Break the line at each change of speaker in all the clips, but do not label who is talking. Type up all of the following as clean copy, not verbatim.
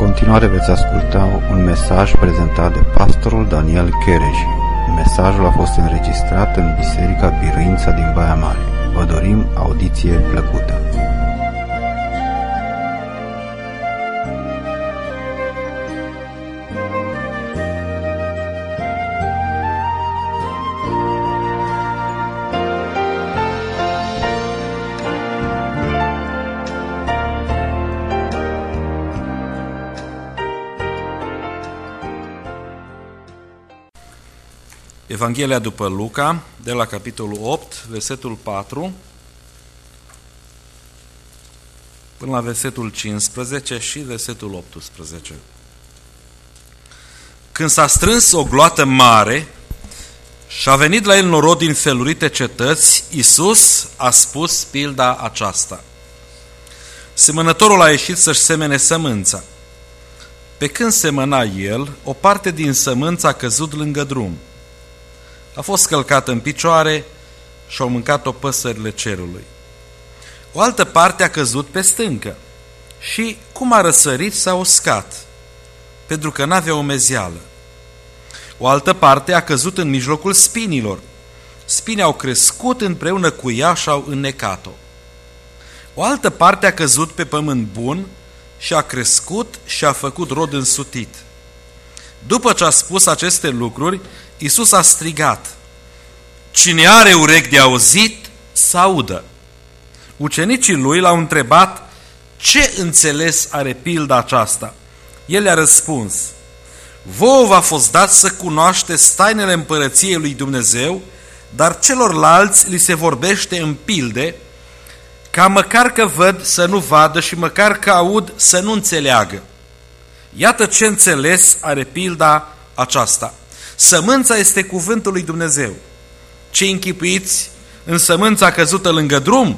continuare veți asculta un mesaj prezentat de pastorul Daniel Chereji. Mesajul a fost înregistrat în Biserica Biruința din Baia Mare. Vă dorim audiție plăcută.
Evanghelia după Luca, de la capitolul 8, versetul 4, până la versetul 15 și versetul 18. Când s-a strâns o gloată mare și a venit la el norod din felurite cetăți, Iisus a spus pilda aceasta. Semănătorul a ieșit să-și semene sămânța. Pe când semăna el, o parte din sămânță a căzut lângă drum. A fost călcată în picioare și au mâncat-o păsările cerului. O altă parte a căzut pe stâncă și, cum a răsărit, s-a uscat, pentru că n-avea umezeală. O altă parte a căzut în mijlocul spinilor. Spinii au crescut împreună cu ea și au înnecat-o. O altă parte a căzut pe pământ bun și a crescut și a făcut rod însutit. După ce a spus aceste lucruri, Iisus a strigat: cine are urechi de auzit, să audă. Ucenicii lui l-au întrebat ce înțeles are pilda aceasta. El le-a răspuns: vouă v-a fost dat să cunoașteți tainele împărăției lui Dumnezeu, dar celorlalți li se vorbește în pilde, ca măcar că văd să nu vadă și măcar că aud să nu înțeleagă. Iată ce înțeles are pilda aceasta. Sămânța este cuvântul lui Dumnezeu. Cei închipuiți în sămânța căzută lângă drum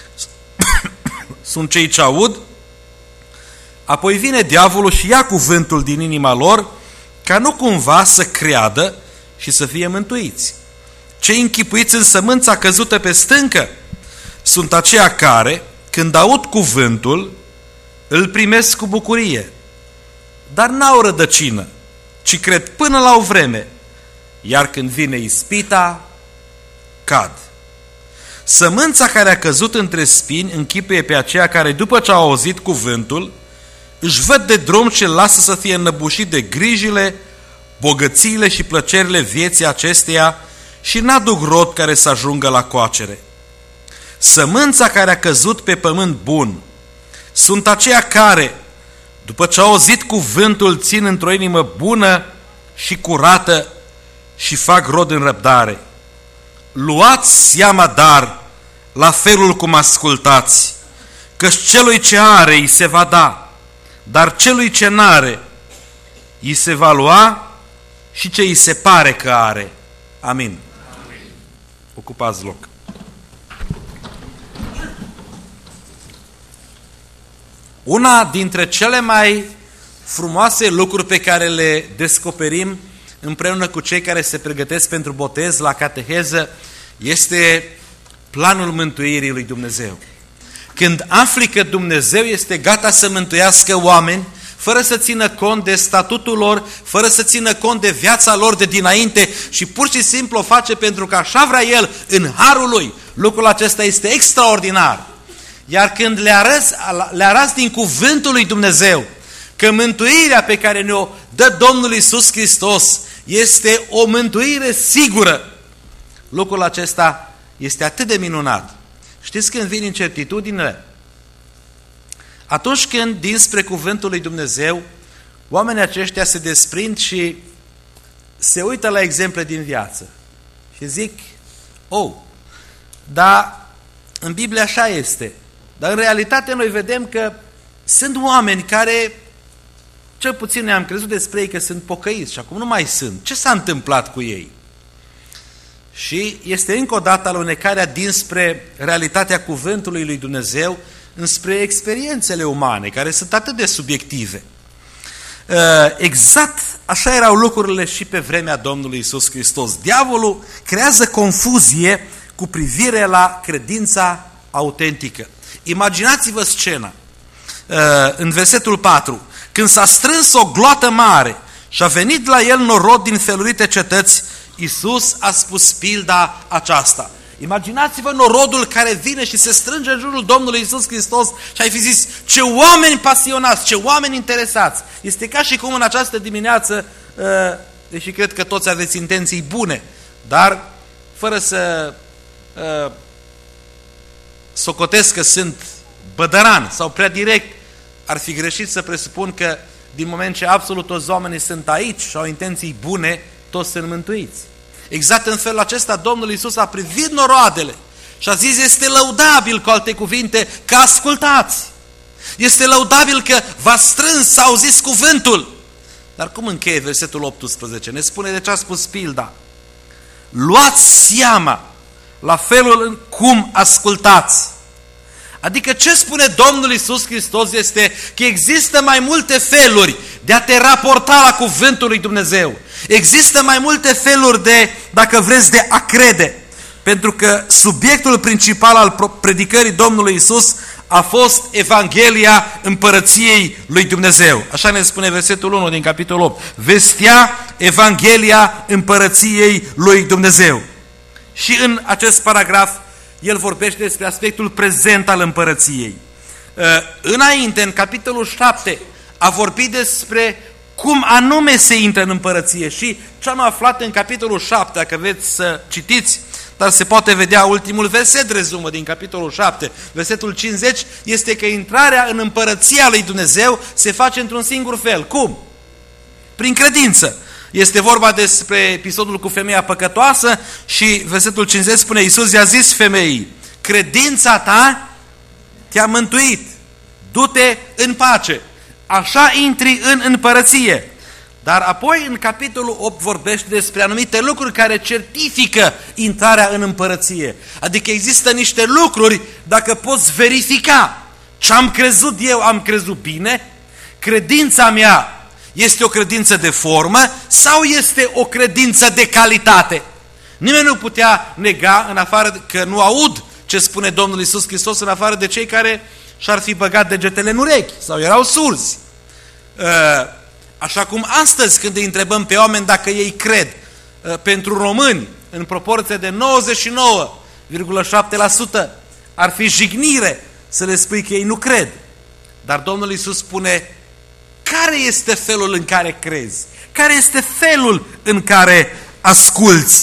sunt cei ce aud, apoi vine diavolul și ia cuvântul din inima lor, ca nu cumva să creadă și să fie mântuiți. Cei închipuiți în sămânța căzută pe stâncă sunt aceia care, când aud cuvântul, îl primesc cu bucurie, dar n-au rădăcină, ci cred până la o vreme, iar când vine ispita, cad. Sămânța care a căzut între spini închipuie pe aceia care, după ce au auzit cuvântul, își văd de drum și îl lasă să fie înnăbușit de grijile, bogățiile și plăcerile vieții acesteia și n-aduc rod care să ajungă la coacere. Sămânța care a căzut pe pământ bun sunt aceia care, după ce au auzit cuvântul, țin într-o inimă bună și curată și fac rod în răbdare. Luați seama dar la felul cum ascultați, căci celui ce are îi se va da, dar celui ce n-are îi se va lua și ce îi se pare că are. Amin. Amin. Ocupați loc. Una dintre cele mai frumoase lucruri pe care le descoperim împreună cu cei care se pregătesc pentru botez la cateheză este planul mântuirii lui Dumnezeu. Când afli că Dumnezeu este gata să mântuiască oameni, fără să țină cont de statutul lor, fără să țină cont de viața lor de dinainte și pur și simplu o face pentru că așa vrea El în harul Lui, lucrul acesta este extraordinar. Iar când le arăți din cuvântul lui Dumnezeu că mântuirea pe care ne-o dă Domnul Iisus Hristos este o mântuire sigură, lucrul acesta este atât de minunat. Știți când vin incertitudinile? Atunci când dinspre cuvântul lui Dumnezeu oamenii aceștia se desprind și se uită la exemple din viață și zic: dar în Biblie așa este. Dar în realitate noi vedem că sunt oameni care, cel puțin ne-am crezut despre ei că sunt pocăiți și acum nu mai sunt. Ce s-a întâmplat cu ei? Și este încă o dată alunecarea dinspre realitatea cuvântului lui Dumnezeu înspre experiențele umane, care sunt atât de subiective. Exact așa erau lucrurile și pe vremea Domnului Iisus Hristos. Diavolul creează confuzie cu privire la credința autentică. Imaginați-vă scena. În versetul 4. când s-a strâns o gloată mare și a venit la el norod din felurite cetăți, Iisus a spus pilda aceasta. Imaginați-vă norodul care vine și se strânge în jurul Domnului Iisus Hristos și ai fi zis, ce oameni pasionați, ce oameni interesați. Este ca și cum în această dimineață, deși cred că toți aveți intenții bune, dar fără să socotesc că sunt bădăran sau prea direct, ar fi greșit să presupun că din moment ce absolut toți oamenii sunt aici și au intenții bune, toți sunt mântuiți. Exact în felul acesta Domnul Iisus a privit noroadele și a zis, este lăudabil, cu alte cuvinte, că ascultați. Este lăudabil că v-ați strâns să auziți cuvântul. Dar cum încheie versetul 18? Ne spune de ce a spus pilda. Luați seama la felul în cum ascultați. Adică ce spune Domnul Iisus Hristos este că există mai multe feluri de a te raporta la cuvântul lui Dumnezeu. Există mai multe feluri de, dacă vreți, de a crede. Pentru că subiectul principal al predicării Domnului Iisus a fost Evanghelia Împărăției lui Dumnezeu. Așa ne spune versetul 1 din capitolul 8. Vestea Evanghelia Împărăției lui Dumnezeu. Și în acest paragraf el vorbește despre aspectul prezent al împărăției. Înainte, în capitolul 7, a vorbit despre cum anume se intră în împărăție și ce am aflat în capitolul 7, dacă vreți să citiți, dar se poate vedea ultimul verset, rezumă din capitolul 7, versetul 50, este că intrarea în împărăția lui Dumnezeu se face într-un singur fel. Cum? Prin credință. Este vorba despre episodul cu femeia păcătoasă și versetul 50 spune, Iisus i-a zis femeii, credința ta te-a mântuit, du-te în pace, așa intri în împărăție. Dar apoi în capitolul 8 vorbește despre anumite lucruri care certifică intrarea în împărăție. Adică există niște lucruri, dacă poți verifica ce am crezut eu, am crezut bine, credința mea este o credință de formă sau este o credință de calitate? Nimeni nu putea nega, în afară că nu aud ce spune Domnul Iisus Hristos, în afară de cei care și-ar fi băgat degetele în urechi sau erau surzi. Așa cum astăzi când îi întrebăm pe oameni dacă ei cred, pentru români, în proporție de 99,7%, ar fi jignire să le spui că ei nu cred. Dar Domnul Iisus spune, care este felul în care crezi? Care este felul în care asculți?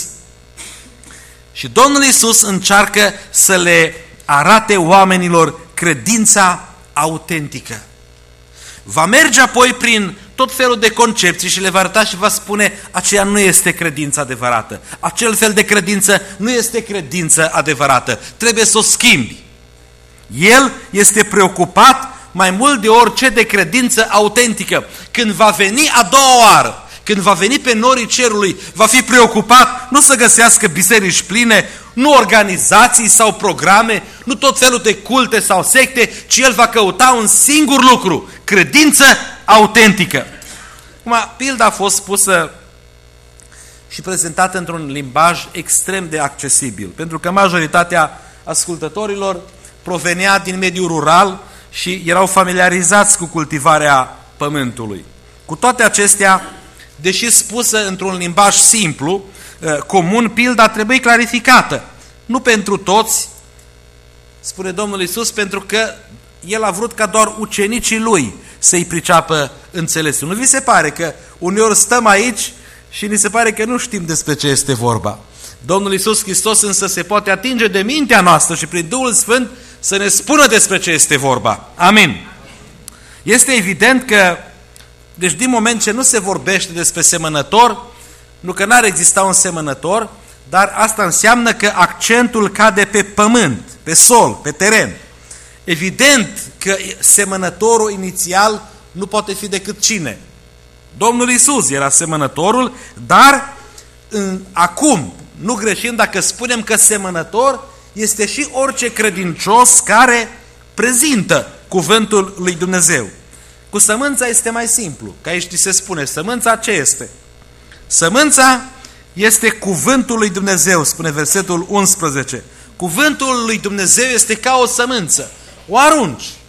Și Domnul Iisus încearcă să le arate oamenilor credința autentică. Va merge apoi prin tot felul de concepții și le va arăta și va spune, aceea nu este credință adevărată. Acel fel de credință nu este credință adevărată. Trebuie să o schimbi. El este preocupat mai mult de orice de credință autentică. Când va veni a doua oară, când va veni pe norii cerului, va fi preocupat nu să găsească biserici pline, nu organizații sau programe, nu tot felul de culte sau secte, ci el va căuta un singur lucru, credință autentică. Acum, pilda a fost spusă și prezentată într-un limbaj extrem de accesibil, pentru că majoritatea ascultătorilor provenea din mediul rural și erau familiarizați cu cultivarea pământului. Cu toate acestea, deși spusă într-un limbaj simplu, comun, pilda trebuie clarificată. Nu pentru toți, spune Domnul Iisus, pentru că El a vrut ca doar ucenicii Lui să-i priceapă înțelesul. Nu vi se pare că uneori stăm aici și ni se pare că nu știm despre ce este vorba? Domnul Iisus Hristos însă se poate atinge de mintea noastră și prin Duhul Sfânt să ne spună despre ce este vorba. Amin. Este evident că, deci din moment ce nu se vorbește despre semănător, nu că n-ar exista un semănător, dar asta înseamnă că accentul cade pe pământ, pe sol, pe teren. Evident că semănătorul inițial nu poate fi decât cine? Domnul Iisus era semănătorul, dar acum, nu greșim dacă spunem că semănător este și orice credincios care prezintă cuvântul lui Dumnezeu. Cu sămânța este mai simplu, că aici se spune, sămânța ce este? Sămânța este cuvântul lui Dumnezeu, spune versetul 11. Cuvântul lui Dumnezeu este ca o sămânță. O arunci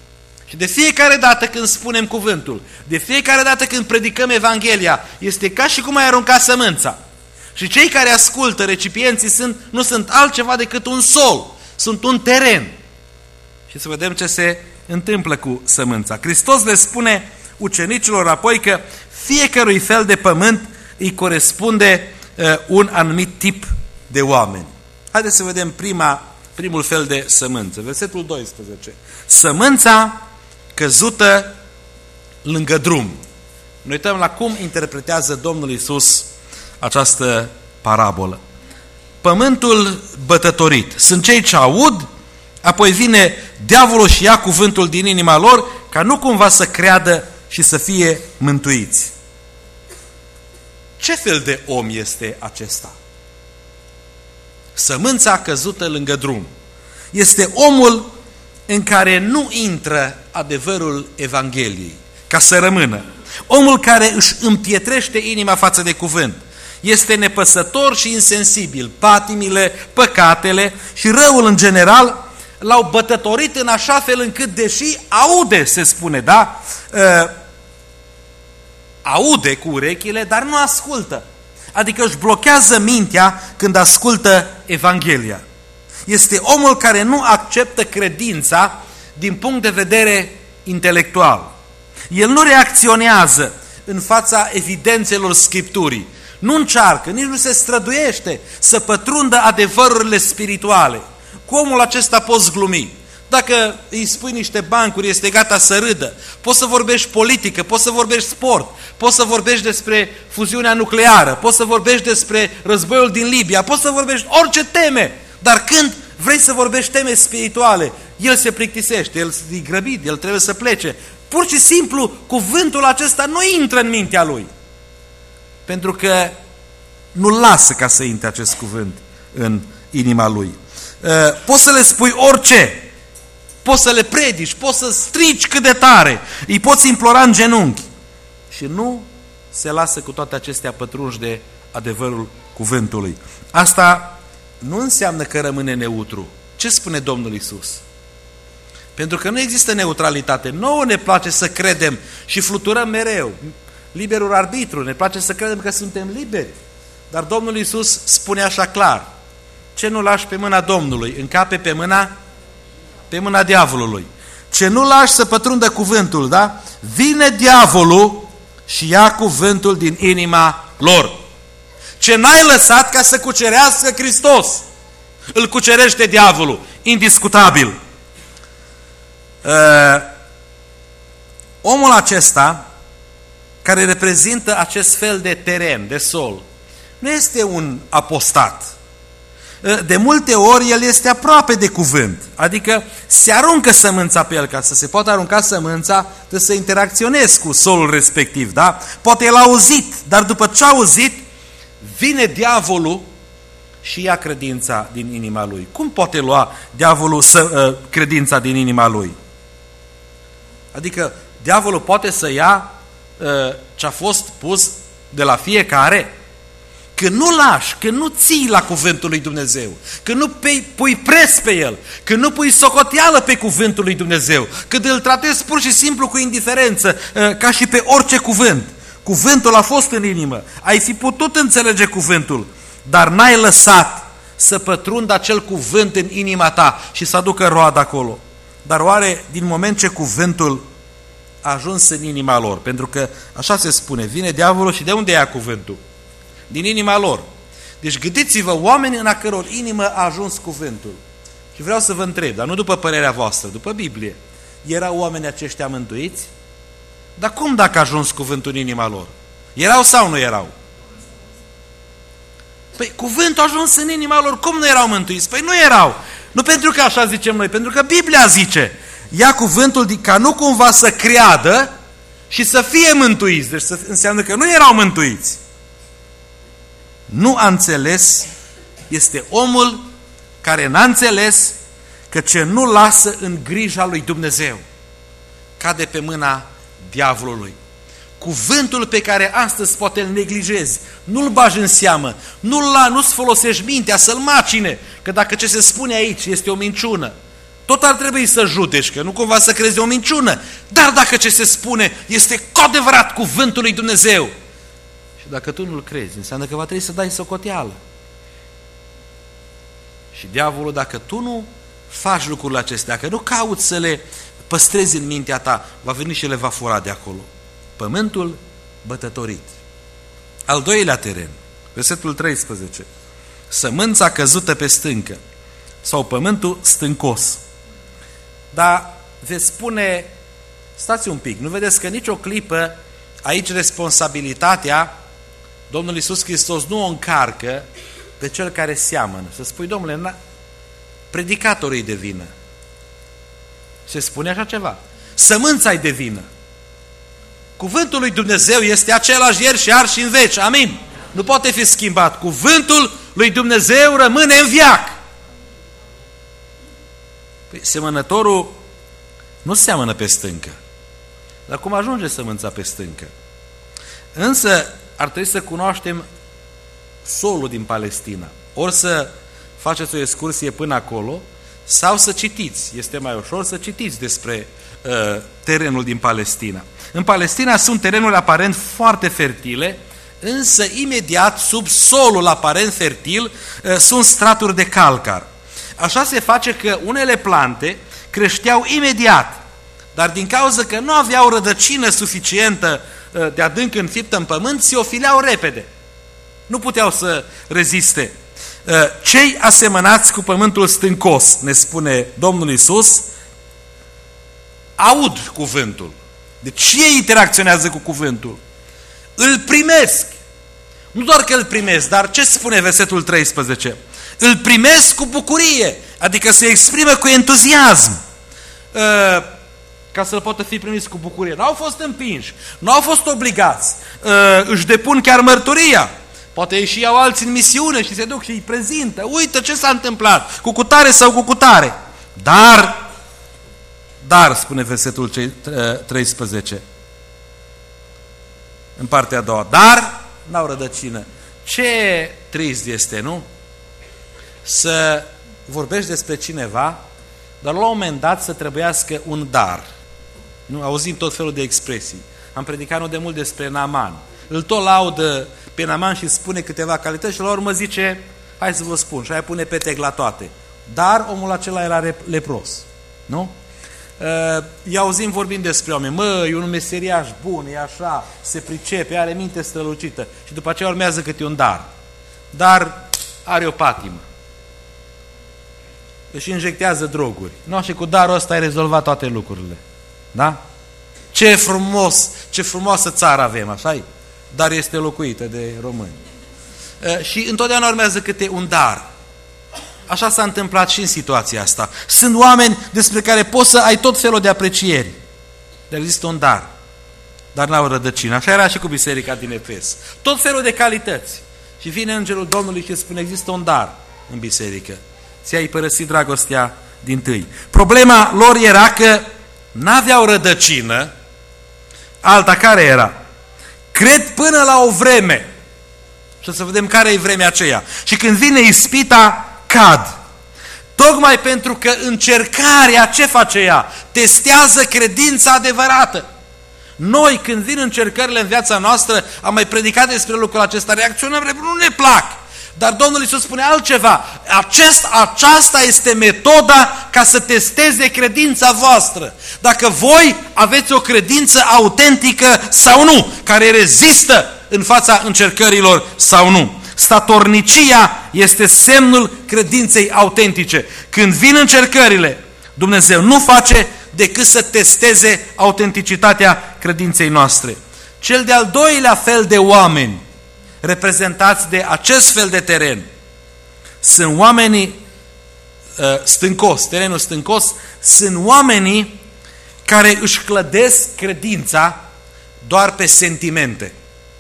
Și de fiecare dată când spunem cuvântul, de fiecare dată când predicăm Evanghelia, este ca și cum ai arunca sămânța. Și cei care ascultă, recipienții, nu sunt altceva decât un sol, sunt un teren. Și să vedem ce se întâmplă cu sămânța. Hristos le spune ucenicilor apoi că fiecărui fel de pământ îi corespunde un anumit tip de oameni. Haideți să vedem primul fel de sămânță. Versetul 12. Sămânța căzută lângă drum. Ne uităm la cum interpretează Domnul Iisus această parabolă. Pământul bătătorit. Sunt cei ce aud, apoi vine diavolul și ia cuvântul din inima lor, ca nu cumva să creadă și să fie mântuiți. Ce fel de om este acesta? Sămânța căzută lângă drum. Este omul în care nu intră adevărul Evangheliei, ca să rămână. Omul care își împietrește inima față de cuvânt. Este nepăsător și insensibil. Patimile, păcatele și răul în general l-au bătătorit în așa fel încât, deși aude, se spune, da? Aude cu urechile, dar nu ascultă. Adică își blochează mintea când ascultă Evanghelia. Este omul care nu acceptă credința din punct de vedere intelectual. El nu reacționează în fața evidențelor Scripturii. Nu încearcă, nici nu se străduiește să pătrundă adevărurile spirituale. Cu omul acesta poți glumi. Dacă îi spui niște bancuri, este gata să râdă. Poți să vorbești politică, poți să vorbești sport, poți să vorbești despre fuziunea nucleară, poți să vorbești despre războiul din Libia, poți să vorbești orice teme. Dar când vrei să vorbești teme spirituale, el se plictisește, el e grăbit, el trebuie să plece. Pur și simplu, cuvântul acesta nu intră în mintea lui. Pentru că nu lasă ca să intre acest cuvânt în inima lui. Poți să le spui orice, poți să le predici, poți să strici cât de tare, îi poți implora în genunchi. Și nu se lasă cu toate acestea pătrunși de adevărul cuvântului. Asta nu înseamnă că rămâne neutru. Ce spune Domnul Iisus? Pentru că nu există neutralitate. Nouă ne place să credem și fluturăm mereu. Liberul arbitru, ne place să credem că suntem liberi. Dar Domnul Iisus spune așa clar: ce nu lași pe mâna Domnului, încape pe mâna diavolului. Ce nu lași să pătrundă cuvântul, da? Vine diavolul și ia cuvântul din inima lor. Ce n-ai lăsat ca să cucerească Hristos, îl cucerește diavolul, indiscutabil. Omul acesta, care reprezintă acest fel de teren, de sol, nu este un apostat. De multe ori el este aproape de cuvânt, adică se aruncă sămânța pe el. Ca să se poată arunca sămânța, trebuie să interacționezi cu solul respectiv, da? Poate el a auzit, dar după ce a auzit, vine diavolul și ia credința din inima lui. Cum poate lua diavolul credința din inima lui? Adică diavolul poate să ia ce a fost pus de la fiecare? Când nu lași, când nu ții la cuvântul lui Dumnezeu, când nu pui preț pe el, când nu pui socoteală pe cuvântul lui Dumnezeu, când îl tratezi pur și simplu cu indiferență, ca și pe orice cuvânt. Cuvântul a fost în inimă, ai fi putut înțelege cuvântul, dar n-ai lăsat să pătrundă acel cuvânt în inima ta și să aducă roadă acolo. Dar oare din moment ce cuvântul a ajuns în inima lor, pentru că așa se spune, vine diavolul și de unde ia cuvântul? Din inima lor. Deci gândiți-vă, oameni în a căror inimă a ajuns cuvântul. Și vreau să vă întreb, dar nu după părerea voastră, după Biblie, erau oamenii aceștia mântuiți? Dar cum dacă a ajuns cuvântul în inima lor? Erau sau nu erau? Păi cuvântul a ajuns în inima lor, cum nu erau mântuiți? Păi nu erau. Nu pentru că așa zicem noi, pentru că Biblia zice, ia cuvântul ca nu cumva să creadă și să fie mântuiți. Deci înseamnă că nu erau mântuiți. Nu a înțeles, este omul care n-a înțeles că ce nu lasă în grija lui Dumnezeu cade pe mâna diavolului. Cuvântul pe care astăzi poate îl neglijezi, nu-l bagi în seamă, nu-ți folosești mintea să-l macine, că dacă ce se spune aici este o minciună, tot ar trebui să judeci, că nu cumva să crezi o minciună. Dar dacă ce se spune este cu adevărat cuvântul lui Dumnezeu, și dacă tu nu-l crezi, înseamnă că va trebui să dai socoteală. Și diavolul, dacă tu nu faci lucrurile acestea, dacă nu cauți să le păstrezi în mintea ta, va veni și le va fura de acolo. Pământul bătătorit. Al doilea teren, versetul 13. Sămânța căzută pe stâncă sau pământul stâncos. Dar veți spune, stați un pic, nu vedeți că nicio clipă aici responsabilitatea Domnul Iisus Hristos nu o încarcă pe cel care seamănă. Să spui, domnule, predicatorul e de vină. Se spune așa ceva. Sămânța e de vină. Cuvântul lui Dumnezeu este același ieri și azi și în veci. Amin. Nu poate fi schimbat. Cuvântul lui Dumnezeu rămâne în veac. Păi, semănătorul nu seamănă pe stâncă. Dar cum ajunge sămânța pe stâncă? Însă ar trebui să cunoaștem solul din Palestina. Ori să faceți o excursie până acolo, sau să citiți. Este mai ușor să citiți despre terenul din Palestina. În Palestina sunt terenuri aparent foarte fertile, însă imediat sub solul aparent fertil sunt straturi de calcar. Așa se face că unele plante creșteau imediat, dar din cauza că nu aveau rădăcină suficientă de adânc înfiptă în pământ, se ofileau repede. Nu puteau să reziste. Cei asemănați cu pământul stâncos, ne spune Domnul Iisus, aud cuvântul. Deci ei interacționează cu cuvântul. Îl primesc. Nu doar că îl primesc, dar ce spune versetul 13? Îl primesc cu bucurie, adică se exprimă cu entuziasm. Ca să-l poată fi primiți cu bucurie. Nu au fost împinși, nu au fost obligați, își depun chiar mărturia. Poate ei și iau alții în misiune și se duc și îi prezintă. Uite ce s-a întâmplat, cu cutare sau cu cutare. Dar, spune versetul 13, în partea a doua, dar n-au rădăcină. Ce trist este, nu? Să vorbești despre cineva, dar la un moment dat să trebuiască un dar. Nu? Auzim tot felul de expresii. Am predicat nu de mult despre Naaman. Îl tot laudă pe Naaman și spune câteva calități și la urmă zice, hai să vă spun, și aia pune petec la toate. Dar omul acela era lepros. Nu? I-auzim vorbind despre oameni, e un meseriaș bun, e așa, se pricepe, are minte strălucită. Și după aceea urmează câte un dar. Dar are o patimă. Își injectează droguri. Nu? Și cu darul ăsta ai rezolvat toate lucrurile. Da? Ce frumoasă țară avem, așa-i? Dar este locuită de români. Și întotdeauna urmează câte un dar. Așa s-a întâmplat și în situația asta. Sunt oameni despre care poți să ai tot felul de aprecieri. Dar există un dar n-au rădăcină. Așa era și cu biserica din Efes. Tot felul de calități. Și vine îngerul Domnului și spune, există un dar în biserică. Ți-ai părăsit dragostea dintâi. Problema lor era că n-aveau rădăcină. Alta care era? Cred până la o vreme. Și să vedem care e vremea aceea. Și când vine ispita, cad. Tocmai pentru că încercarea, ce face ea? Testează credința adevărată. Noi, când vin încercările în viața noastră, am mai predicat despre lucrul acesta, reacționăm, nu ne plac. Dar Domnul Iisus spune altceva. Aceasta este metoda ca să testeze credința voastră. Dacă voi aveți o credință autentică sau nu, care rezistă în fața încercărilor sau nu. Statornicia este semnul credinței autentice. Când vin încercările, Dumnezeu nu face decât să testeze autenticitatea credinței noastre. Cel de-al doilea fel de oameni reprezentați de acest fel de teren sunt oamenii stâncos, terenul stâncos, sunt oamenii care își clădesc credința doar pe sentimente.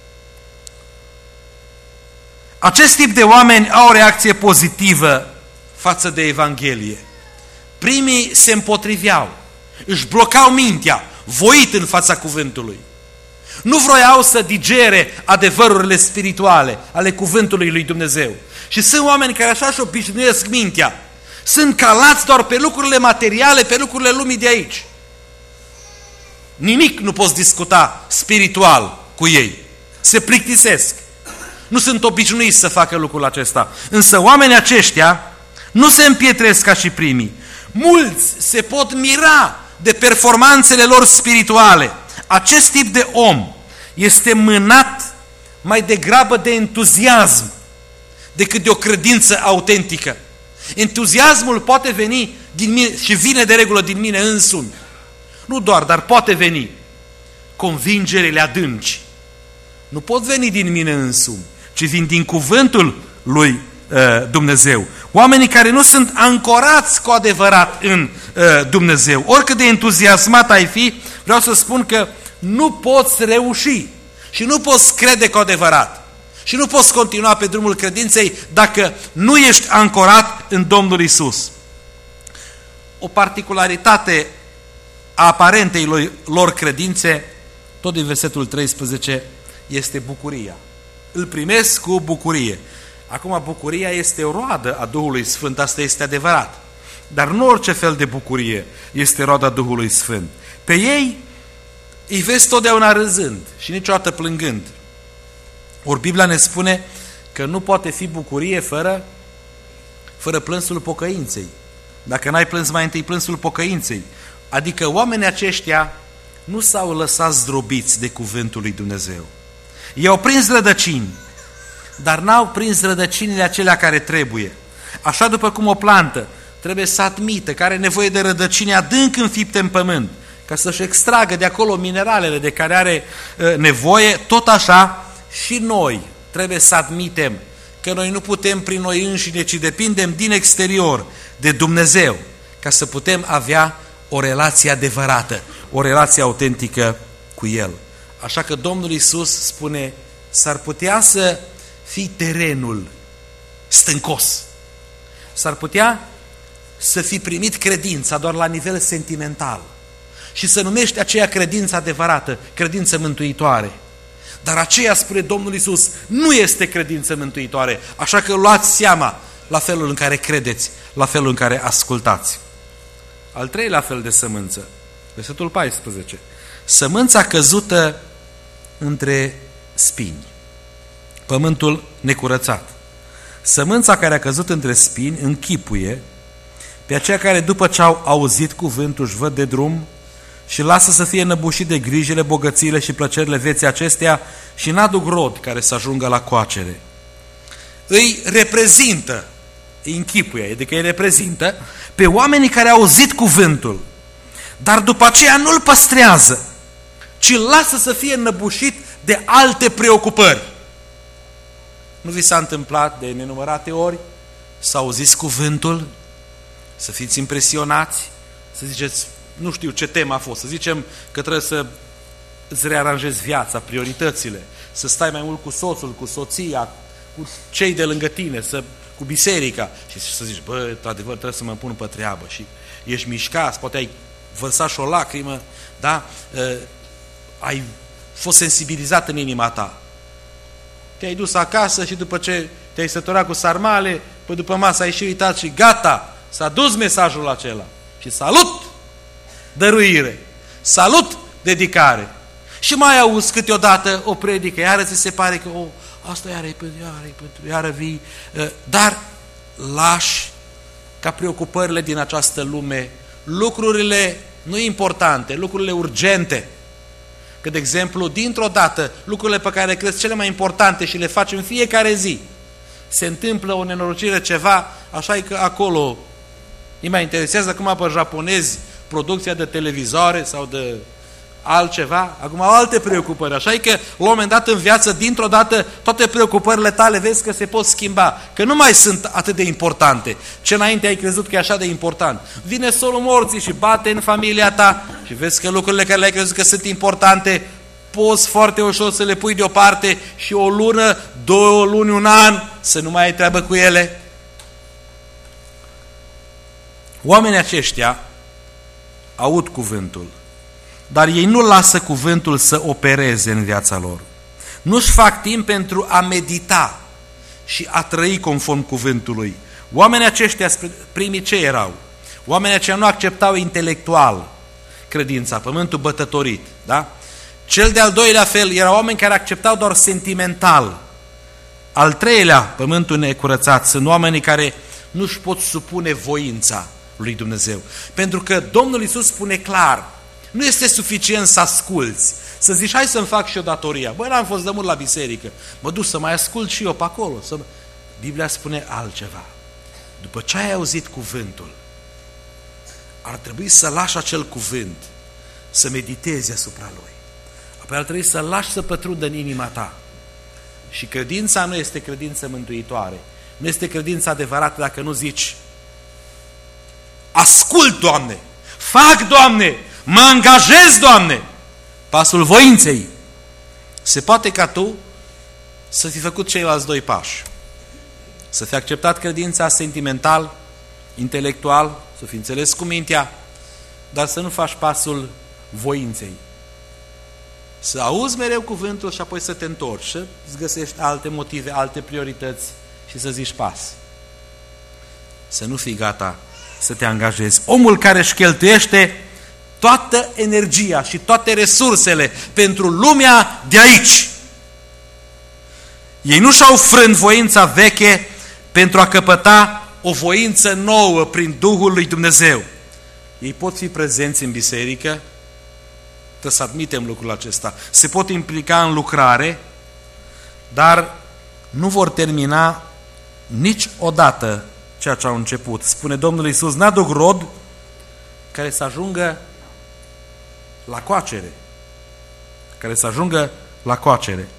Acest tip de oameni au o reacție pozitivă față de Evanghelie. Primii se împotriveau, își blocau mintea, voit în fața cuvântului. Nu vroiau să digere adevărurile spirituale ale cuvântului lui Dumnezeu. Și sunt oameni care așa își obișnuiesc mintea. Sunt calați doar pe lucrurile materiale, pe lucrurile lumii de aici. Nimic nu poți discuta spiritual cu ei. Se plictisesc. Nu sunt obișnuiți să facă lucrul acesta. Însă oamenii aceștia nu se împietresc ca și primii. Mulți se pot mira de performanțele lor spirituale. Acest tip de om este mânat mai degrabă de entuziasm decât de o credință autentică. Entuziasmul poate veni din mine și vine de regulă din mine însumi. Nu doar, dar poate veni. Convingerile adânci nu pot veni din mine însumi, ci vin din cuvântul lui Dumnezeu. Oamenii care nu sunt ancorați cu adevărat în Dumnezeu. Oricât de entuziasmat ai fi, vreau să spun că nu poți reuși și nu poți crede cu adevărat. Și nu poți continua pe drumul credinței dacă nu ești ancorat în Domnul Iisus. O particularitate a aparentei lor credințe, tot din versetul 13, este bucuria. Îl primesc cu bucurie. Acum, bucuria este o roadă a Duhului Sfânt, asta este adevărat. Dar nu orice fel de bucurie este roada Duhului Sfânt. Pe ei îi vezi totdeauna râzând și niciodată plângând. Ori Biblia ne spune că nu poate fi bucurie fără plânsul pocăinței. Dacă n-ai plâns mai întâi plânsul pocăinței. Adică oamenii aceștia nu s-au lăsat zdrobiți de cuvântul lui Dumnezeu. Ei au prins rădăcini, dar n-au prins rădăcinile acelea care trebuie. Așa după cum o plantă trebuie să admită că are nevoie de rădăcini adânc înfipte în pământ, ca să-și extragă de acolo mineralele de care are nevoie, tot așa și noi trebuie să admitem că noi nu putem prin noi înșine, ci depindem din exterior de Dumnezeu, ca să putem avea o relație adevărată, o relație autentică cu El. Așa că Domnul Iisus spune, s-ar putea să fii terenul stâncos, s-ar putea să fi primit credința doar la nivel sentimental și să numești aceea credință adevărată, credință mântuitoare. Dar aceea, spre Domnul Iisus, nu este credință mântuitoare, așa că luați seama la felul în care credeți, la felul în care ascultați. Al treilea fel de sămânță, versetul 14. Sămânța căzută între spini, pământul necurățat. Sămânța care a căzut între spini închipuie pe aceia care după ce au auzit cuvântul își văd de drum și lasă să fie înăbușit de grijile, bogățiile și plăcerile vieții acestea și n-aduc rod care să ajungă la coacere. Îi reprezintă, îi închipuie, adică îi reprezintă pe oamenii care au auzit cuvântul, dar după aceea nu-l păstrează, ci îl lasă să fie înăbușit de alte preocupări. Nu vi s-a întâmplat de nenumărate ori să auziți cuvântul, să fiți impresionați, să ziceți, nu știu ce temă a fost, să zicem că trebuie să îți rearanjezi viața, prioritățile, să stai mai mult cu soțul, cu soția, cu cei de lângă tine, cu biserica și să zici, bă, într-adevăr trebuie să mă pun pe treabă și ești mișcat, poate ai vărsat și o lacrimă, da? Ai fost sensibilizat în inima ta. Te-ai dus acasă și după ce te-ai săturat cu sarmale, păi după masă ai și uitat și gata, s-a dus mesajul acela. Și salut dăruire, salut dedicare. Și mai auzi câteodată o predică, iară ți se pare că asta iară vii, dar lași ca preocupările din această lume, lucrurile nu importante, lucrurile urgente. Că, de exemplu, dintr-o dată, lucrurile pe care le crezi cele mai importante și le faci în fiecare zi, se întâmplă o nenorocire, ceva, așa e că acolo îi mai interesează acum pe japonezi producția de televizoare sau de altceva, acum au alte preocupări, așa e că la un moment dat în viață, dintr-o dată, toate preocupările tale vezi că se pot schimba, că nu mai sunt atât de importante. Ce înainte ai crezut că e așa de important. Vine solul morții și bate în familia ta și vezi că lucrurile care le-ai crezut că sunt importante, poți foarte ușor să le pui deoparte și o lună, 2 luni, 1 an, să nu mai ai treabă cu ele. Oamenii aceștia aud cuvântul, dar ei nu lasă cuvântul să opereze în viața lor. Nu-și fac timp pentru a medita și a trăi conform cuvântului. Oamenii aceștia, primii ce erau? Oamenii aceia nu acceptau intelectual credința, pământul bătătorit. Da? Cel de-al doilea fel erau oameni care acceptau doar sentimental. Al treilea, pământul necurățat, sunt oamenii care nu-și pot supune voința lui Dumnezeu. Pentru că Domnul Iisus spune clar, nu este suficient să asculți, să zici, hai să-mi fac și o datoria. Băi, n-am fost de mult la biserică, mă duc să mai ascult și eu pe acolo. Biblia spune altceva. După ce ai auzit cuvântul, ar trebui să lași acel cuvânt, să meditezi asupra lui. Apoi ar trebui să lași să pătrundă în inima ta. Și credința nu este credință mântuitoare. Nu este credință adevărată dacă nu zici, ascult, Doamne, fac, Doamne, mă angajez, Doamne. Pasul voinței. Se poate ca tu să fi făcut ceilalți doi pași. Să fi acceptat credința sentimental, intelectual, să fi înțeles cu mintea, dar să nu faci pasul voinței. Să auzi mereu cuvântul și apoi să te întorci, să îți găsești alte motive, alte priorități și să zici pas. Să nu fii gata să te angajezi. Omul care își cheltuiește toată energia și toate resursele pentru lumea de aici. Ei nu și-au frânt voința veche pentru a căpăta o voință nouă prin Duhul lui Dumnezeu. Ei pot fi prezenți în biserică, trebuie să admitem lucrul acesta, se pot implica în lucrare, dar nu vor termina niciodată ceea ce au început. Spune Domnul Iisus, n-aduc rod care să ajungă la coacere. Care să ajungă la coacere.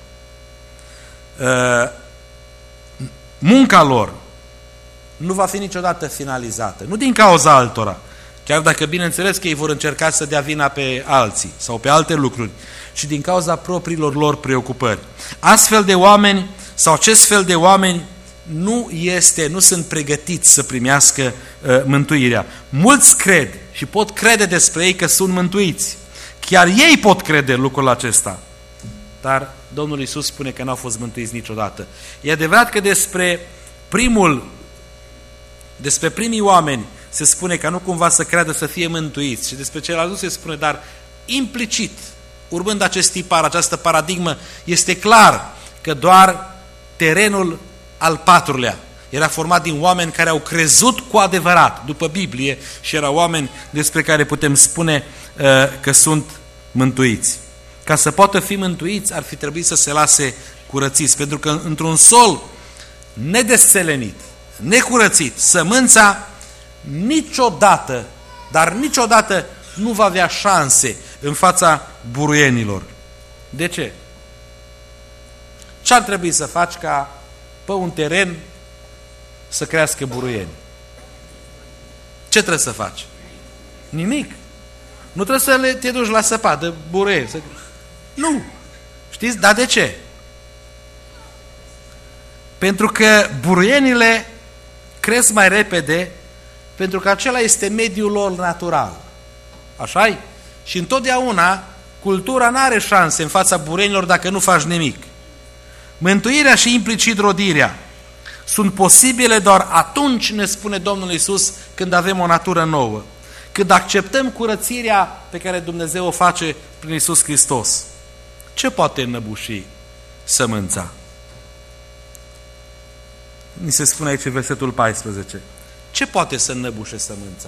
Munca lor nu va fi niciodată finalizată. Nu din cauza altora. Chiar dacă bineînțeles că ei vor încerca să dea vina pe alții sau pe alte lucruri, ci din cauza propriilor lor preocupări. Astfel de oameni sau acest fel de oameni nu sunt pregătiți să primească mântuirea. Mulți cred și pot crede despre ei că sunt mântuiți. Chiar ei pot crede lucrul acesta. Dar Domnul Iisus spune că n-au fost mântuiți niciodată. E adevărat că despre primii oameni se spune că nu cumva să creadă să fie mântuiți și despre ceilalți nu se spune, dar implicit, urmând acest tipar, această paradigmă, este clar că doar terenul al patrulea era format din oameni care au crezut cu adevărat după Biblie și erau oameni despre care putem spune că sunt mântuiți. Ca să poată fi mântuiți ar fi trebuit să se lase curățiți, pentru că într-un sol nedesțelenit, necurățit, sămânța niciodată, dar niciodată nu va avea șanse în fața buruienilor. De ce? Ce ar trebui să faci ca pe un teren să crească buruieni? Ce trebuie să faci? Nimic. Nu trebuie să te duci la săpadă, buruieni. Nu. Știți? Dar de ce? Pentru că buruienile cresc mai repede, pentru că acela este mediul lor natural. Așa-i? Și întotdeauna cultura n-are șanse în fața buruienilor dacă nu faci nimic. Mântuirea și implicit rodirea sunt posibile doar atunci, ne spune Domnul Iisus, când avem o natură nouă. Când acceptăm curățirea pe care Dumnezeu o face prin Iisus Hristos. Ce poate înnăbuși sămânța? Ni se spune aici versetul 14. Ce poate să înnăbușe sămânța?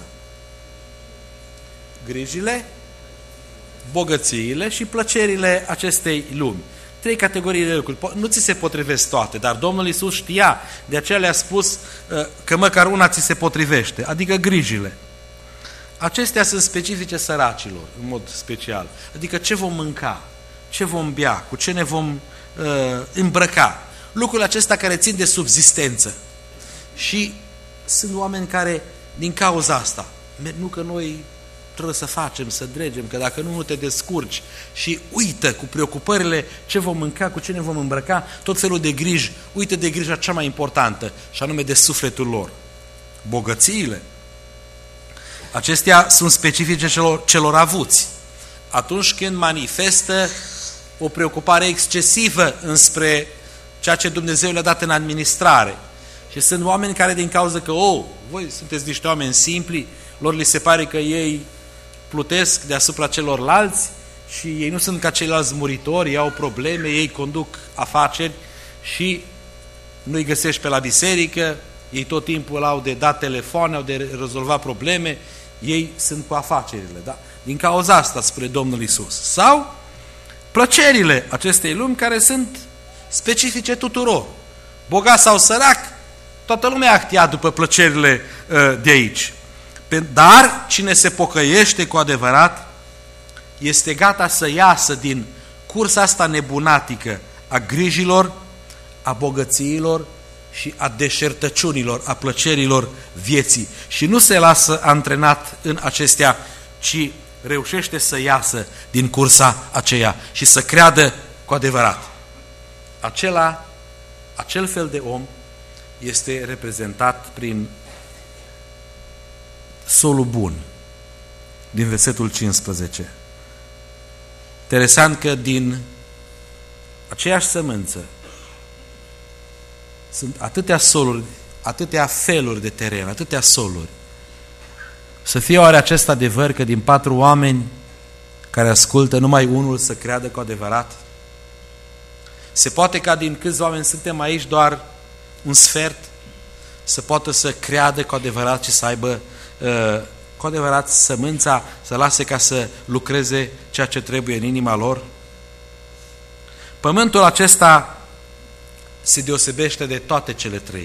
Grijile, bogățiile și plăcerile acestei lumi. 3 categorii de lucruri. Nu ți se potrivesc toate, dar Domnul Iisus știa, de aceea le-a spus că măcar una ți se potrivește, adică grijile. Acestea sunt specifice săracilor, în mod special. Adică ce vom mânca, ce vom bea, cu ce ne vom îmbrăca. Lucrurile acestea care țin de subzistență. Și sunt oameni care, din cauza asta, nu că noi trebuie să facem, să dregem, că dacă nu te descurci și uită cu preocupările ce vom mânca, cu ce ne vom îmbrăca, tot felul de griji, uită de grija cea mai importantă, și anume de sufletul lor. Bogățiile. Acestea sunt specifice celor avuți. Atunci când manifestă o preocupare excesivă înspre ceea ce Dumnezeu le-a dat în administrare Și sunt oameni care din cauza că, voi sunteți niște oameni simpli, lor li se pare că ei plutesc deasupra celorlalți și ei nu sunt ca ceilalți muritori, ei au probleme, ei conduc afaceri și nu-i găsești pe la biserică, ei tot timpul au de dat telefoane, au de rezolvat probleme, ei sunt cu afacerile, da? Din cauza asta, spre Domnul Iisus. Sau plăcerile acestei lumi care sunt specifice tuturor. Bogat sau sărac, toată lumea actia după plăcerile de aici. Dar cine se pocăiește cu adevărat este gata să iasă din cursa asta nebunatică a grijilor, a bogățiilor și a deșertăciunilor, a plăcerilor vieții. Și nu se lasă antrenat în acestea, ci reușește să iasă din cursa aceea și să creadă cu adevărat. Acel fel de om este reprezentat prin solul bun din versetul 15. Interesant că din aceeași sămânță sunt atâtea soluri, atâtea feluri de teren, atâtea soluri. Să fie oare acest adevăr că din 4 oameni care ascultă, numai unul să creadă cu adevărat? Se poate ca din câți oameni suntem aici doar un sfert să poată să creadă cu adevărat și să aibă cu adevărat sămânța, să lase ca să lucreze ceea ce trebuie în inima lor? Pământul acesta se deosebește de toate cele 3.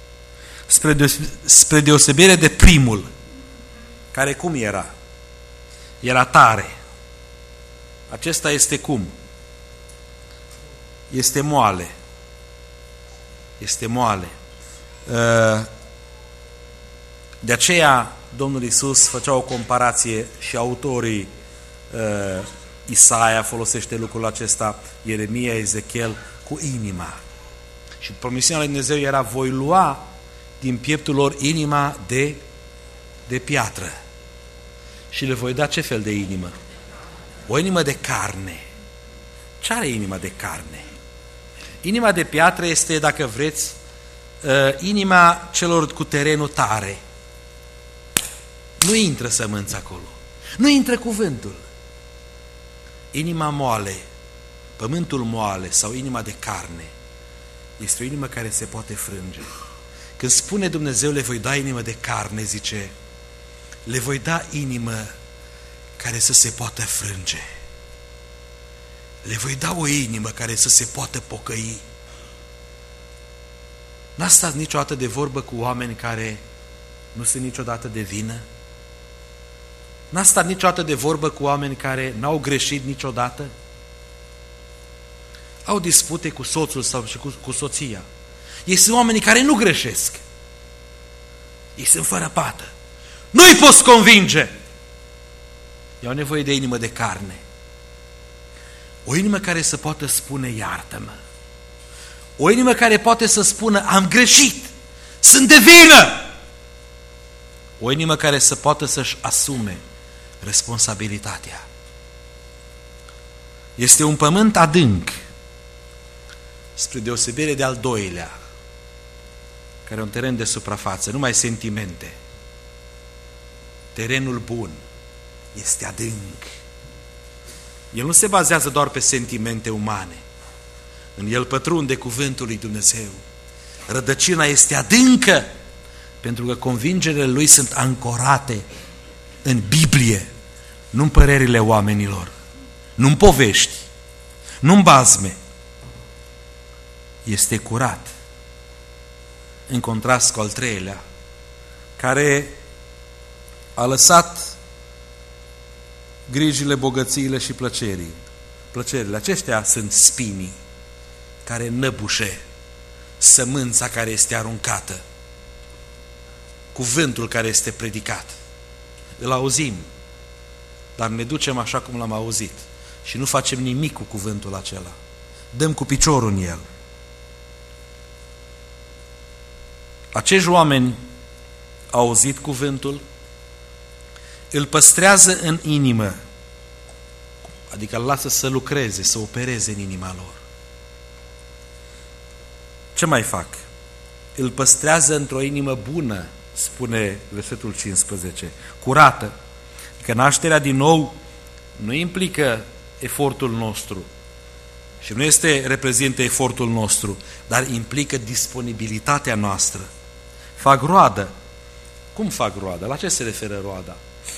Spre deosebire de primul, care cum era? Era tare. Acesta este cum? Este moale. Este moale. De aceea Domnul Iisus făcea o comparație și autorii Isaia folosește lucrul acesta, Ieremia, Ezechiel, cu inima. Și promisiunea lui Dumnezeu era: voi lua din pieptul lor inima de piatră și le voi da ce fel de inimă? O inimă de carne. Ce are inima de carne? Inima de piatră este, dacă vreți, inima celor cu terenul tare. Nu intră sămânța acolo. Nu intră cuvântul. Inima moale, pământul moale sau inima de carne este o inimă care se poate frânge. Când spune Dumnezeu le voi da inimă de carne, zice, le voi da inimă care să se poată frânge. Le voi da o inimă care să se poată pocăi. N-a stat niciodată de vorbă cu oameni care nu sunt niciodată de vină? N-a stat niciodată de vorbă cu oameni care n-au greșit niciodată? Au dispute cu soțul sau și cu soția. Ei sunt oamenii care nu greșesc. Ei sunt fără pată. Nu-i poți convinge. Ei au nevoie de inimă de carne. O inimă care să poată spune iartă-mă. O inimă care poate să spună am greșit, sunt de vină. O inimă care să poată să-și asume responsabilitatea. Este un pământ adânc, spre deosebire de al doilea, care e un teren de suprafață, numai sentimente. Terenul bun este adânc. El nu se bazează doar pe sentimente umane. În el pătrunde cuvântul lui Dumnezeu. Rădăcina este adâncă, pentru că convingerile lui sunt ancorate în Biblie, nu în părerile oamenilor, nu în povești, nu în bazme. Este curat, în contrast cu al treilea, care a lăsat grijile, bogățiile și plăcerile. Aceștia sunt spinii care năbușe sămânța care este aruncată, cuvântul care este predicat. Îl auzim, dar ne ducem așa cum l-am auzit și nu facem nimic cu cuvântul acela. Dăm cu piciorul în el. Acești oameni au auzit cuvântul, îl păstrează în inimă, adică îl lasă să lucreze, să opereze în inima lor. Ce mai fac? îl păstrează într-o inimă bună, spune versetul 15, curată. Că nașterea din nou nu implică efortul nostru și nu reprezintă efortul nostru, dar implică disponibilitatea noastră. Fac roadă. Cum fac roadă? La ce se referă roada?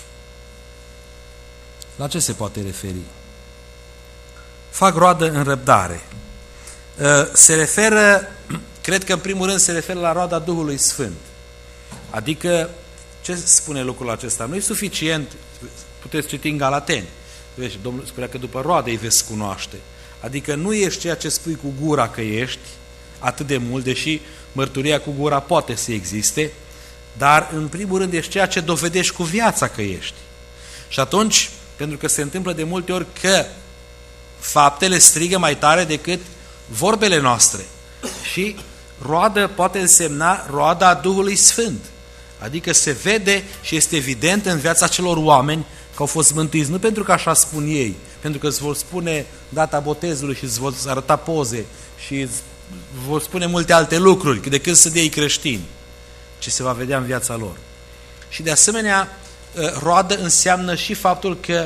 La ce se poate referi? Fac roadă în răbdare. Se referă, cred că în primul rând se referă la roada Duhului Sfânt. Adică, ce spune lucrul acesta? Nu e suficient, puteți citi în Galateni. Vezi, Domnul spunea că după roade îi veți cunoaște. Adică nu ești ceea ce spui cu gura că ești, atât de mult, deși mărturia cu gura poate să existe, dar în primul rând ești ceea ce dovedești cu viața că ești. Și atunci, pentru că se întâmplă de multe ori că faptele strigă mai tare decât vorbele noastre. Și roadă poate însemna roada Duhului Sfânt. Adică se vede și este evident în viața celor oameni că au fost mântuiți, nu pentru că așa spun ei, pentru că îți vor spune data botezului și îți vor arăta poze și îți vor spune multe alte lucruri decât să de ei creștini, ci se va vedea în viața lor. Și de asemenea, roadă înseamnă și faptul că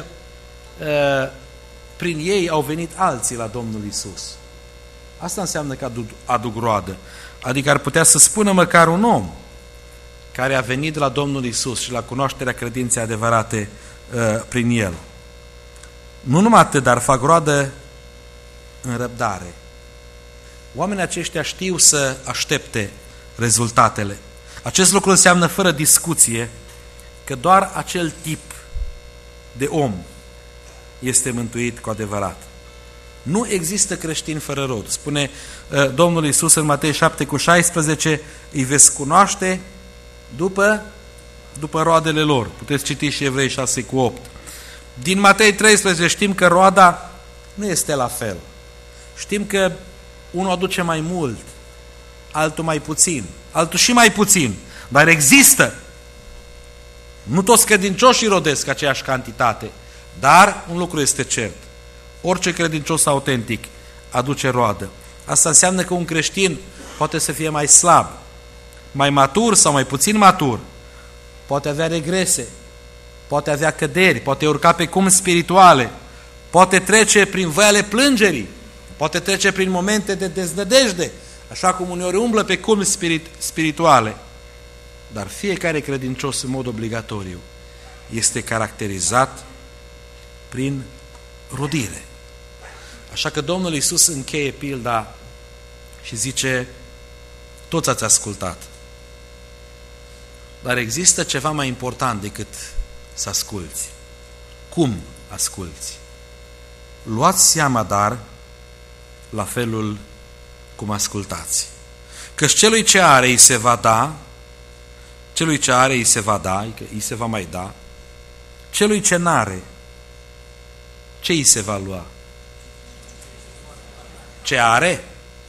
prin ei au venit alții la Domnul Iisus. Asta înseamnă că aduc roadă. Adică ar putea să spună măcar un om care a venit la Domnul Iisus și la cunoașterea credinței adevărate prin El. Nu numai atât, dar fac roadă în răbdare. Oamenii aceștia știu să aștepte rezultatele. Acest lucru înseamnă fără discuție că doar acel tip de om este mântuit cu adevărat. Nu există creștin fără rod. Spune Domnul Iisus în Matei 7,16, îi veți cunoaște după roadele lor. Puteți citi și Evrei 6,8. Din Matei 13 știm că roada nu este la fel. Știm că unul aduce mai mult, altul mai puțin, altul și mai puțin, dar există. Nu toți credincioșii rodesc aceeași cantitate, dar un lucru este cert. Orice credincios autentic aduce roadă. Asta înseamnă că un creștin poate să fie mai slab, mai matur sau mai puțin matur, poate avea regrese, poate avea căderi, poate urca pe cum spirituale, poate trece prin văi plângerii, poate trece prin momente de deznădejde, așa cum uneori umblă pe cum spirituale. Dar fiecare credincios în mod obligatoriu este caracterizat prin rodire. Așa că Domnul Iisus încheie pilda și zice, toți ați ascultat. Dar există ceva mai important decât să asculți. Cum asculți? Luați seama, dar, la felul cum ascultați. Căci celui ce are îi se va da, celui ce are îi se va da, îi se va mai da, celui ce n-are, ce îi se va lua? Ce are?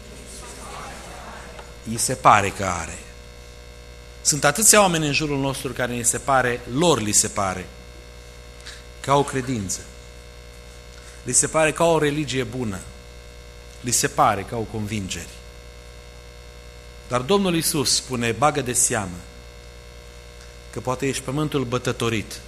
Îi se pare că are. Sunt atâția oameni în jurul nostru care li se pare că au credință. Li se pare că au o religie bună. Li se pare că au convingeri. Dar Domnul Iisus spune, bagă de seamă că poate ești pământul bătătorit.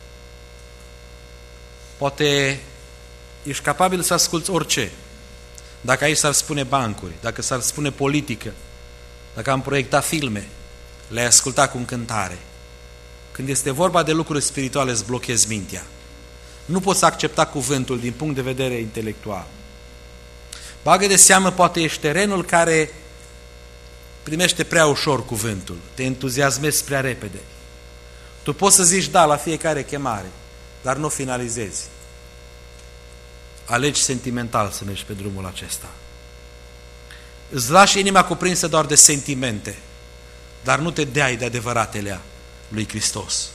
Poate ești capabil să asculți orice. Dacă aici s-ar spune bancuri, dacă s-ar spune politică, dacă am proiectat filme, le-ai ascultat cu încântare. Când este vorba de lucruri spirituale, îți blochezi mintea. Nu poți accepta cuvântul din punct de vedere intelectual. Bagă de seamă, poate ești terenul care primește prea ușor cuvântul, te entuziasmezi prea repede. Tu poți să zici da la fiecare chemare, dar nu finalizezi. Alegi sentimental să mergi pe drumul acesta. Îți lași inima cuprinsă doar de sentimente, dar nu te deai de adevăratele lui Hristos.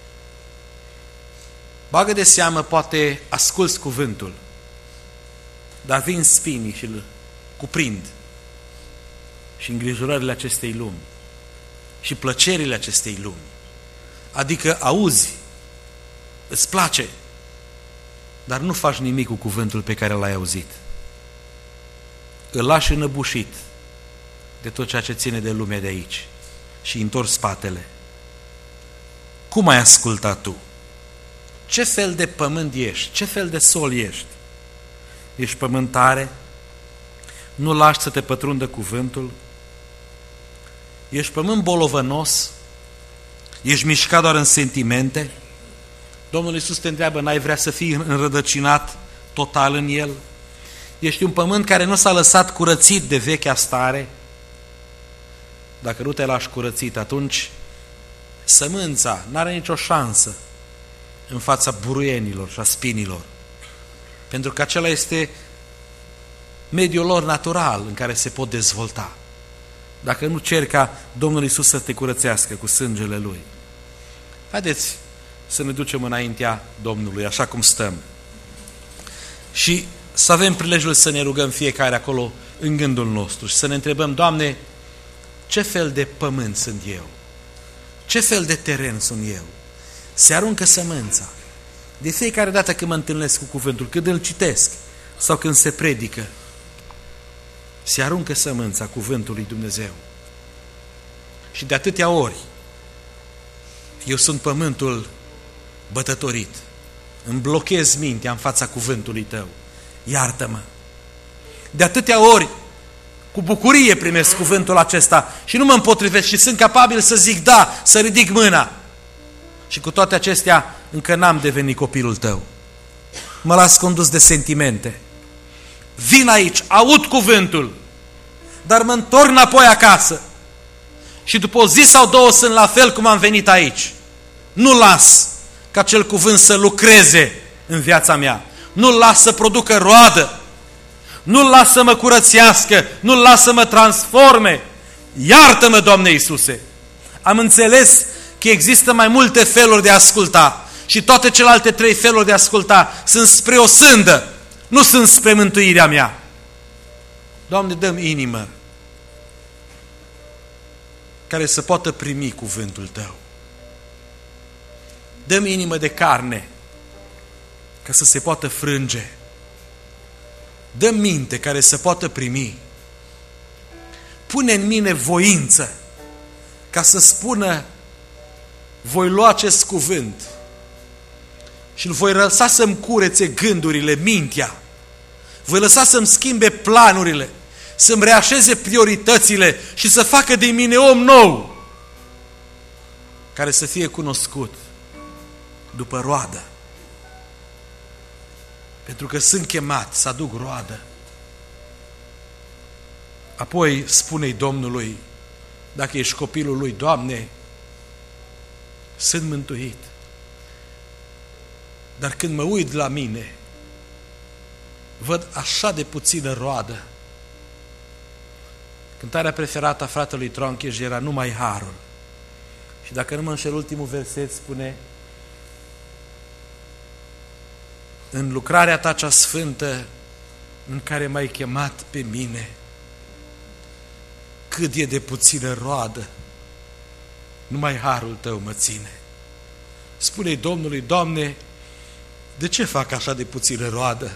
Bagă de seamă, poate asculți cuvântul, dar vin spinii și îl cuprind și îngrijorările acestei lumi și plăcerile acestei lumi. Adică auzi, îți place, dar nu faci nimic cu cuvântul pe care l-ai auzit. Îl lași înăbușit de tot ceea ce ține de lumea de aici și întorci spatele. Cum ai ascultat tu? Ce fel de pământ ești? Ce fel de sol ești? Ești pământ tare? Nu lași să te pătrundă cuvântul? Ești pământ bolovănos? Ești mișcat doar în sentimente? Domnul Iisus te întreabă, n-ai vrea să fii înrădăcinat total în El? Ești un pământ care nu s-a lăsat curățit de vechea stare? Dacă nu te lași curățit, atunci sămânța n-are nicio șansă în fața buruienilor și a spinilor. Pentru că acela este mediul lor natural în care se pot dezvolta. Dacă nu ceri ca Domnul Iisus să te curățească cu sângele Lui. Haideți să ne ducem înaintea Domnului, așa cum stăm. Și să avem prilejul să ne rugăm fiecare acolo în gândul nostru și să ne întrebăm, Doamne, ce fel de pământ sunt eu? Ce fel de teren sunt eu? Se aruncă sămânța. De fiecare dată când mă întâlnesc cu cuvântul, când îl citesc sau când se predică, se aruncă sămânța cuvântului Dumnezeu. Și de atâtea ori eu sunt pământul bătătorit. Îmi blochez mintea în fața cuvântului Tău. Iartă-mă! De atâtea ori cu bucurie primesc cuvântul acesta și nu mă împotrivesc și sunt capabil să zic da, să ridic mâna. Și cu toate acestea încă n-am devenit copilul Tău. Mă las condus de sentimente. Vin aici, aud cuvântul, dar mă întorc înapoi acasă. Și după o zi sau două sunt la fel cum am venit aici. Nu las ca acel cuvânt să lucreze în viața mea. Nu-l las să producă roadă. Nu-l las să mă curățească. Nu-l las să mă transforme. Iartă-mă, Doamne Iisuse! Am înțeles că există mai multe feluri de a asculta și toate celelalte 3 feluri de a asculta sunt spre o sândă, nu sunt spre mântuirea mea. Doamne, dă-mi inimă care să poată primi cuvântul Tău. Dă-mi inimă de carne ca să se poată frânge. Dă-mi minte care să poată primi. Pune în mine voință ca să spună, voi lua acest cuvânt și îl voi lăsa să-mi curețe gândurile, mintea. Voi lăsa să-mi schimbe planurile, să-mi reașeze prioritățile și să facă de mine om nou, care să fie cunoscut după roadă. Pentru că sunt chemat să aduc roadă. Apoi spune-i Domnului, dacă ești copilul Lui, Doamne, sunt mântuit. Dar când mă uit la mine, văd așa de puțină roadă. Cântarea preferată a fratelui Troncheș era numai harul. Și dacă nu mă înșel, ultimul verset spune, în lucrarea Ta cea sfântă în care m-ai chemat pe mine, cât e de puțină roadă, numai harul Tău mă ține. Spune-i Domnului, Doamne, de ce fac așa de puțină roadă?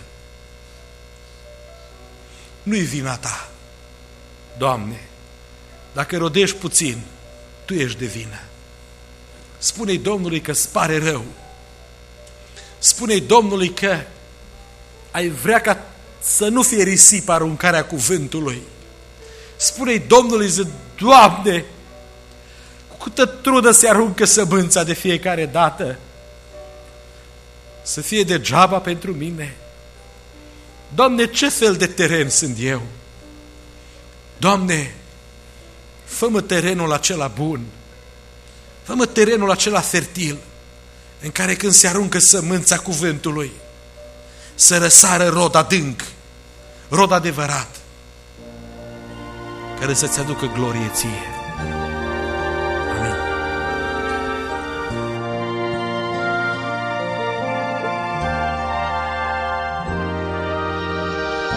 Nu-i vina Ta. Doamne, dacă rodești puțin, Tu ești de vină. Spune-i Domnului că îți pare rău. Spune-i Domnului că ai vrea ca să nu fie risipă aruncarea cuvântului. Spune-i Domnului, zi, Doamne, cu câtă trudă se aruncă sămânța de fiecare dată, să fie degeaba pentru mine. Doamne, ce fel de teren sunt eu? Doamne, fă-mă terenul acela bun, fă-mă terenul acela fertil, în care când se aruncă sămânța cuvântului, să răsară rod adânc, rod adevărat, care să-ți aducă glorie Ție. Amin.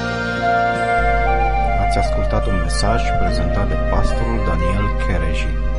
Ați ascultat un mesaj prezentat de pastorul Daniel Chereji.